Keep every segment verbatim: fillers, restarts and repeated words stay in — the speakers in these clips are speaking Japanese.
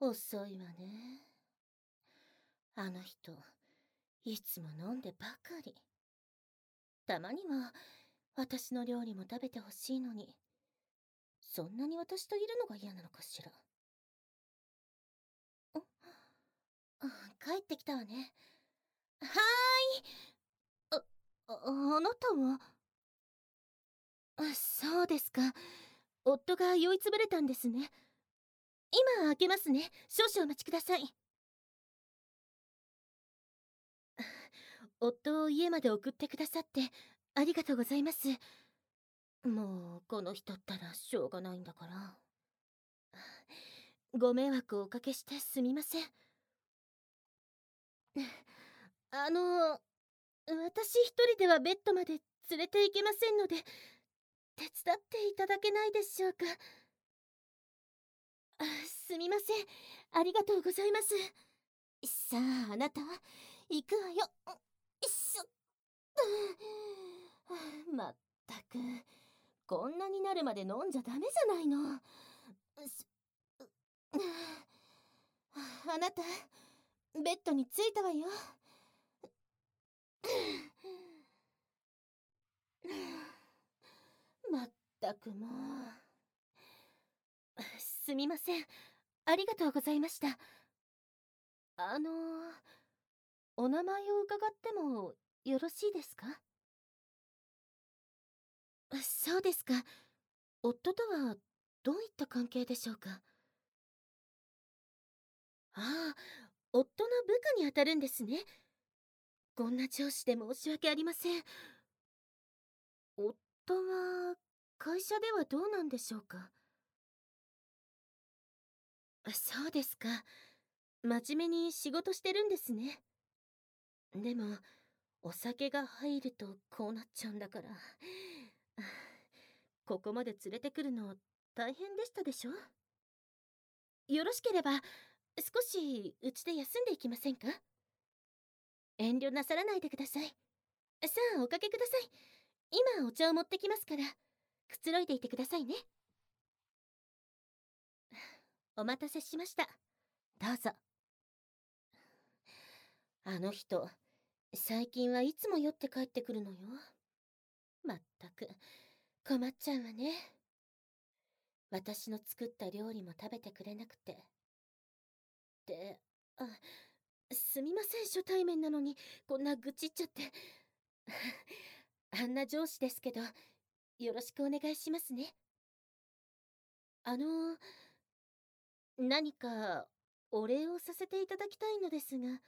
遅いわね。あの人、いつも飲んでばかり。たまには私の料理も食べてほしいのに、そんなに私といるのが嫌なのかしら。あ、あ帰ってきたわね。はーい。あ、ああなたは。あ、そうですか。夫が酔いつぶれたんですね。今開けますね。少々お待ちください。夫を家まで送ってくださってありがとうございます。もうこの人ったらしょうがないんだから。ご迷惑をおかけしてすみません。あの私一人ではベッドまで連れて行けませんので、手伝っていただけないでしょうか。あ、すみません。ありがとうございます。さあ、あなた、行くわよ。よいしょ。まったく、こんなになるまで飲んじゃダメじゃないの。あなた、ベッドに着いたわよ。まったくもう。すみません。ありがとうございました。あのお名前を伺ってもよろしいですか？そうですか。夫とはどういった関係でしょうか？ああ、夫の部下にあたるんですね。こんな上司で申し訳ありません。夫は会社ではどうなんでしょうか？そうですか。真面目に仕事してるんですね。でもお酒が入るとこうなっちゃうんだから。ここまで連れてくるの大変でしたでしょ？よろしければ少しうちで休んでいきませんか？遠慮なさらないでください。さあ、おかけください。今お茶を持ってきますから、くつろいでいてくださいね。お待たせしました。どうぞ。あの人、最近はいつも酔って帰ってくるのよ。まったく、困っちゃうわね。私の作った料理も食べてくれなくて。で、あ、すみません、初対面なのに、こんな愚痴っちゃって。あんな上司ですけど、よろしくお願いしますね。あの、何かお礼をさせていただきたいのですが。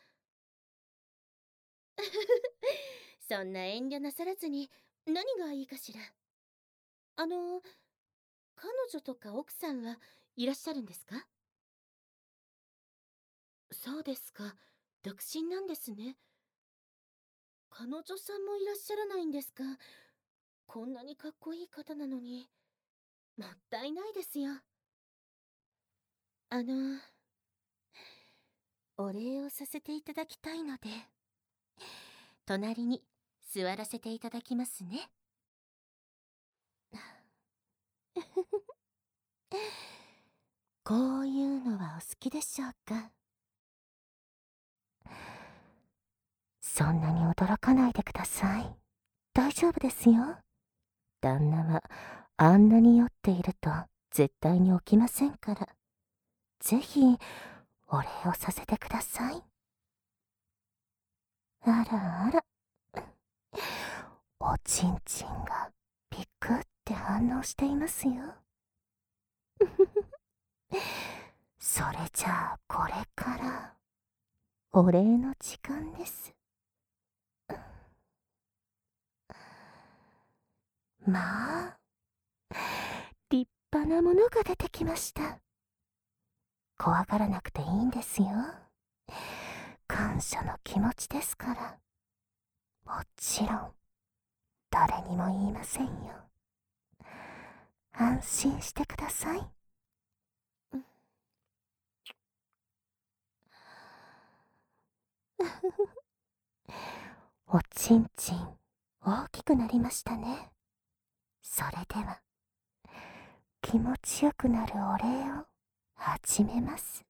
そんな遠慮なさらずに何がいいかしら。あの、彼女とか奥さんはいらっしゃるんですか？そうですか。独身なんですね。彼女さんもいらっしゃらないんですか？こんなにかっこいい方なのに。もったいないですよ。あの、お礼をさせていただきたいので、隣に座らせていただきますね。こういうのはお好きでしょうか？そんなに驚かないでください。大丈夫ですよ。旦那はあんなに酔っていると絶対に起きませんから。ぜひお礼をさせてください。あらあら。おちんちんがピクって反応していますよ。それじゃあこれからお礼の時間です。まあ、立派なものが出てきました。怖がらなくていいんですよ。感謝の気持ちですから。もちろん誰にも言いませんよ。安心してください。おちんちん大きくなりましたね。それでは気持ちよくなるお礼を始めます。